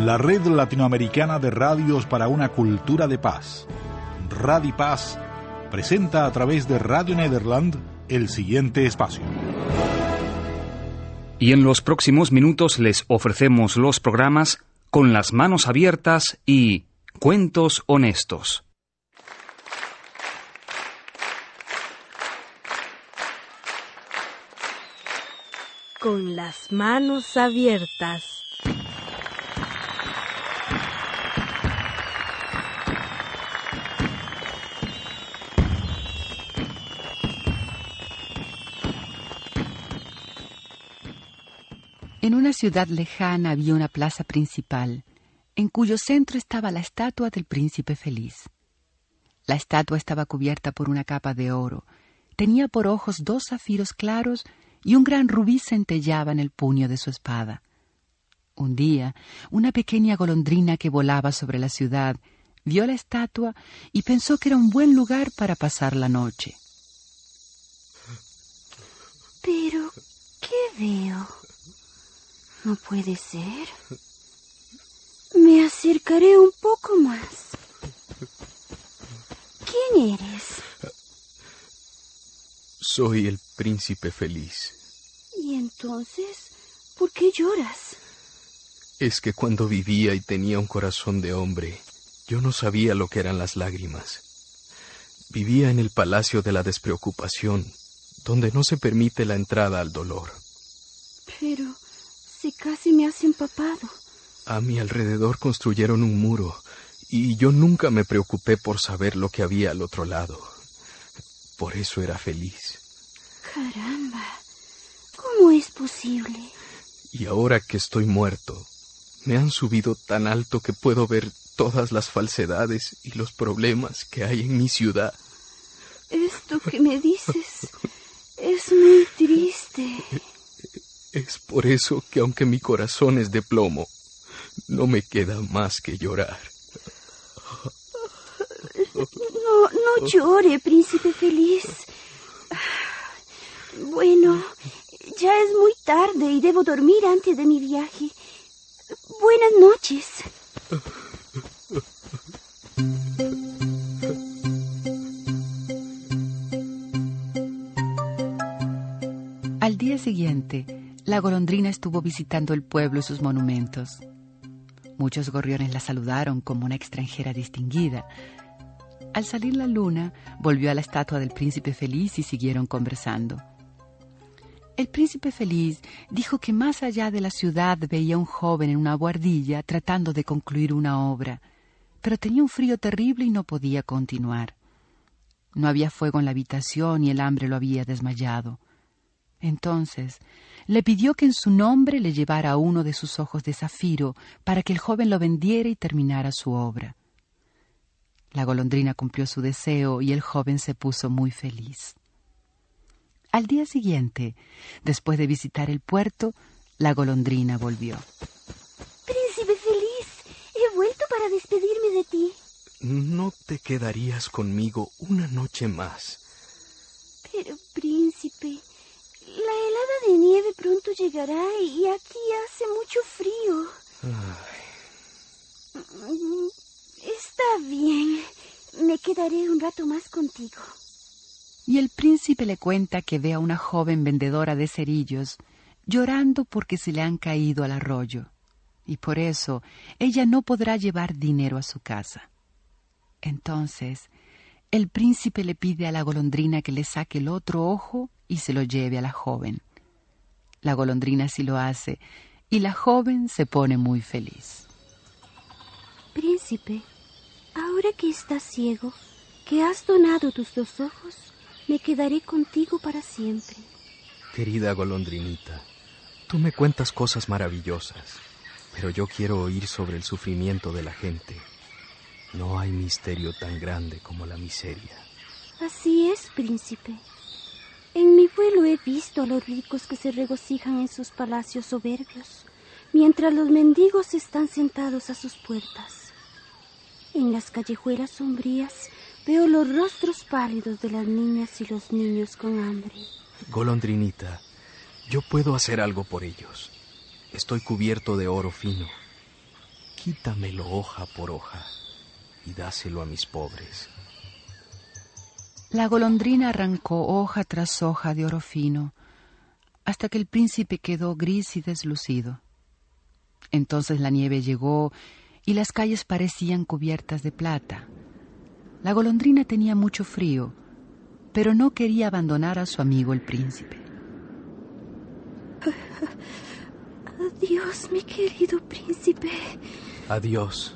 La Red Latinoamericana de Radios para una Cultura de Paz, Radipaz, presenta a través de Radio Nederland el siguiente espacio. Y en los próximos minutos les ofrecemos los programas Con las manos abiertas y Cuentos honestos. Con las manos abiertas. En una ciudad lejana había una plaza principal, en cuyo centro estaba la estatua del príncipe feliz. La estatua estaba cubierta por una capa de oro, tenía por ojos 2 zafiros claros y un gran rubí centellaba en el puño de su espada. Un día, una pequeña golondrina que volaba sobre la ciudad vio la estatua y pensó que era un buen lugar para pasar la noche. ¿Pero qué veo? No puede ser. Me acercaré un poco más. ¿Quién eres? Soy el príncipe feliz. ¿Y entonces por qué lloras? Es que cuando vivía y tenía un corazón de hombre, yo no sabía lo que eran las lágrimas. Vivía en el palacio de la despreocupación, donde no se permite la entrada al dolor. Pero si casi me has empapado. A mi alrededor construyeron un muro, y yo nunca me preocupé por saber lo que había al otro lado. Por eso era feliz. Caramba, ¿cómo es posible? Y ahora que estoy muerto, me han subido tan alto que puedo ver todas las falsedades y los problemas que hay en mi ciudad. Esto que me dices es muy triste. Es por eso que aunque mi corazón es de plomo, no me queda más que llorar. No llore, príncipe feliz. Bueno, ya es muy tarde y debo dormir antes de mi viaje. Buenas noches. Al día siguiente, la golondrina estuvo visitando el pueblo y sus monumentos. Muchos gorriones la saludaron como una extranjera distinguida. Al salir la luna, volvió a la estatua del príncipe feliz y siguieron conversando. El príncipe feliz dijo que más allá de la ciudad veía un joven en una buhardilla tratando de concluir una obra, pero tenía un frío terrible y no podía continuar. No había fuego en la habitación y el hambre lo había desmayado. Entonces le pidió que en su nombre le llevara uno de sus ojos de zafiro para que el joven lo vendiera y terminara su obra. La golondrina cumplió su deseo y el joven se puso muy feliz. Al día siguiente, después de visitar el puerto, la golondrina volvió. Príncipe feliz, he vuelto para despedirme de ti. ¿No te quedarías conmigo una noche más? Pero, príncipe, la helada de nieve pronto llegará y aquí hace mucho frío. Está bien, me quedaré un rato más contigo. Y el príncipe le cuenta que ve a una joven vendedora de cerillos llorando porque se le han caído al arroyo, y por eso ella no podrá llevar dinero a su casa. Entonces, el príncipe le pide a la golondrina que le saque el otro ojo y se lo lleve a la joven. La golondrina sí lo hace, y la joven se pone muy feliz. Príncipe, ahora que estás ciego, que has donado tus 2 ojos, me quedaré contigo para siempre. Querida golondrinita, tú me cuentas cosas maravillosas, pero yo quiero oír sobre el sufrimiento de la gente. No hay misterio tan grande como la miseria. Así es, príncipe. En mi vuelo he visto a los ricos que se regocijan en sus palacios soberbios, mientras los mendigos están sentados a sus puertas. En las callejuelas sombrías veo los rostros pálidos de las niñas y los niños con hambre. Golondrinita, yo puedo hacer algo por ellos. Estoy cubierto de oro fino. quítamelo hoja por hoja y dáselo a mis pobres. La golondrina arrancó hoja tras hoja de oro fino, hasta que el príncipe quedó gris y deslucido. Entonces la nieve llegó y las calles parecían cubiertas de plata. La golondrina tenía mucho frío, pero no quería abandonar a su amigo el príncipe. Adiós, mi querido príncipe. Adiós.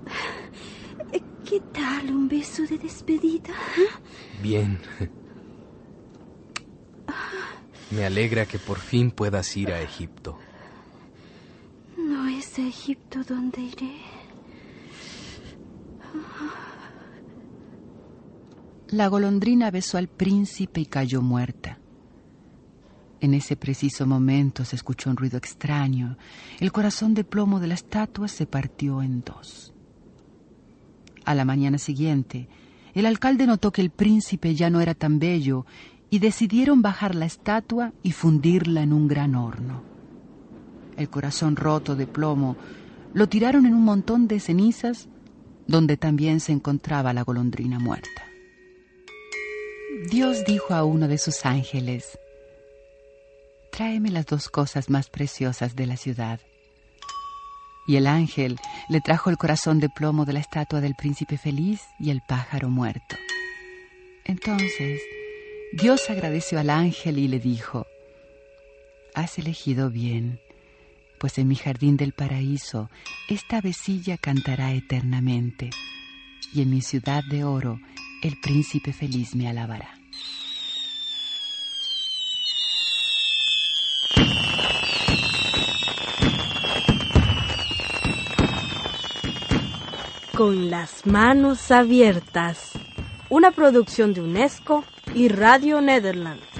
¿Qué tal un beso de despedida? Bien. Me alegra que por fin puedas ir a Egipto. No es a Egipto donde iré. La golondrina besó al príncipe y cayó muerta. En ese preciso momento se escuchó un ruido extraño. El corazón de plomo de la estatua se partió en dos. A la mañana siguiente, el alcalde notó que el príncipe ya no era tan bello y decidieron bajar la estatua y fundirla en un gran horno. El corazón roto de plomo lo tiraron en un montón de cenizas donde también se encontraba la golondrina muerta. Dios dijo a uno de sus ángeles: tráeme las dos cosas más preciosas de la ciudad. Y el ángel le trajo el corazón de plomo de la estatua del príncipe feliz y el pájaro muerto. Entonces Dios agradeció al ángel y le dijo: has elegido bien, pues en mi jardín del paraíso esta avecilla cantará eternamente, y en mi ciudad de oro el príncipe feliz me alabará. Con las manos abiertas. Una producción de UNESCO y Radio Nederland.